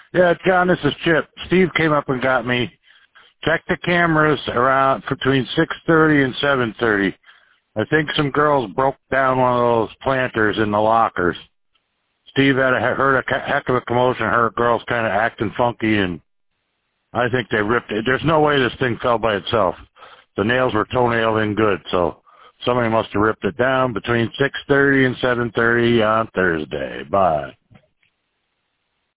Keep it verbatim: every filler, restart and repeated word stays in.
Yeah, John, this is Chip. Steve came up and got me. Check the cameras around between six thirty and seven thirty. I think some girls broke down one of those planters in the lockers. Steve had a, heard a heck of a commotion, heard girls kind of acting funky, and I think they ripped it. There's no way this thing fell by itself. The nails were toenailed in good, so somebody must have ripped it down between six thirty and seven thirty on Thursday. Bye.